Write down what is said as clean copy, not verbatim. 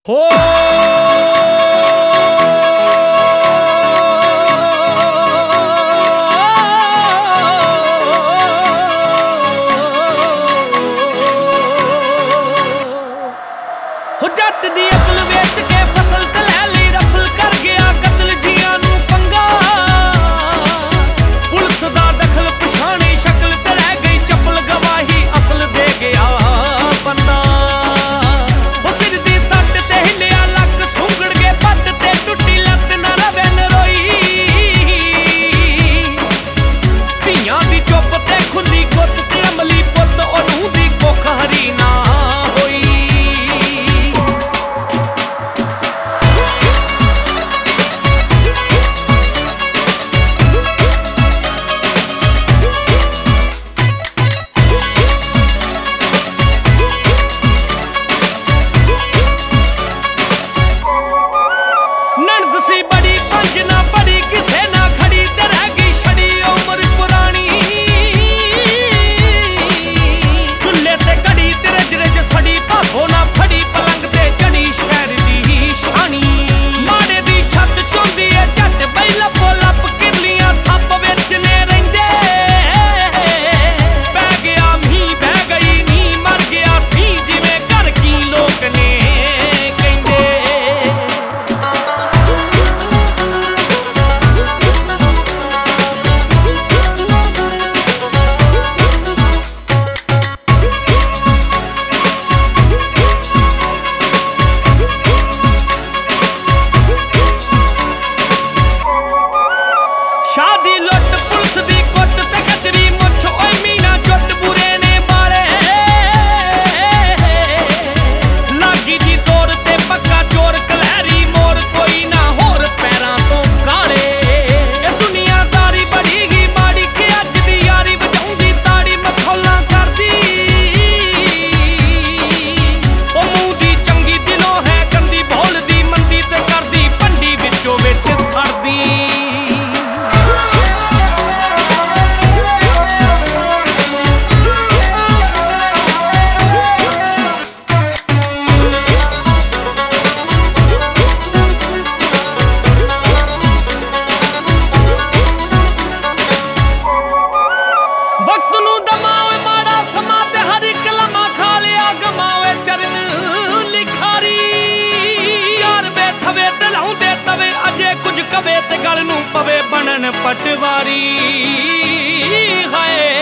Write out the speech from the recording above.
ਹੋ ਜੱਟ ਦੀ ਅਕਲ ਵੇਚ ਕੇ ਫਸਲ ਤੇ ਲੈ ਲਈ ਰਫਲ ਕਰ ਗਿਆ ਕਤਲ ਜੀਆਂ ਨੂੰ ਪੰਗਾ ਪੁਲਿਸ ਦਾ ਦਖਲ ਪਛਾਣੀ ਸ਼ਕਲ ਤੇ ਰਹਿ ਗਈ ਚੱਪਲ ਗਵਾਹੀ ਅਸਲ ਦੇ ਗਿਆ ਬੰਦਾ ਉਹ ਸਿਰ ਦੀ ਸੱਟ ਤੇ ਹਿੱਲਿਆ ਲੱਕ ਸੁੰਗੜ ਗਏ ਪੱਟ ਤੇ ਟੁੱਟੀ ਲੱਤ ਨਾ ਰਵੇ ਨਰੋਈ ਧੀਆਂ ਦੀ ਚੁੱਪ ਤੇ ਖੁੱਲੀ ਗੁੱਤ ਤੇ ਅਮਲੀ ਪੁੱਤ ਉਹਨੂੰ ਦੀ ਕੁੱਖ ਹਰੀ ਨਾ ਸੀ ਬੜੀ ਪੰਜ ਨਾ ਬੜੀ ਕਿਸੇ ਨਾ ਖੜੀ ਤੇ ਰਹਿ ਗਈ ਛੜੀ ਉਮਰ ਪੁਰਾਣੀ ਚੁੱਲ੍ਹੇ ਤੇ ਕੜੀ ਤੇ ਰਜ ਰਜ ਸੜੀ ਭਾਗੋ ਨਾ ਫੜੀ ਪਲੰਗ ਤੇ ਚੜੀ ਸ਼ਹਿਰ ਦੀ ਸ਼ਾਨੀ ਮਾੜੇ ਦੀ ਛੱਤ ਚੁੰਦੀ ਏ ਝੱਟ ਬਈ ਲੱਪੋ ਲੱਪ ਕਿਰਲੀਆਂ ਸੱਪ ਵਿੱਚ ਨੇ ਰਹਿੰਦੇ ਬਹਿ ਗਿਆ ਮੀਂਹ ਬਹਿ ਗਈ ਨੀ ਮਰ ਗਿਆ ਸੀ ਜਿਵੇਂ ਘਰ ਕੀ ਲੋਕ ਨੇ शादी लुट पुलिस दी कुट ते खचरी मुछ ओए मीना जुट बुरे ने मारे लागी जी दौर ते पक्का चोर कलहरी मोर कोई ना होर पैरां तो काले ये दुनियादारी बड़ी ही माड़ी कि अज दी यारी वजाउंदी ताड़ी मखौलां करदी ओ मूंह दी चंगी दिलों है गंदी भोलदी मंदी ते करदी पंडी विचों विच सड़दी वक्त नू दमावे माड़ा समा ते हर एक लम्हा खा लिया गमावे चरण लिखारी यार बेथवे दिलाउंदे तवे अजे कुछ कवे ते गल नू पवे बनन पटवारी हाय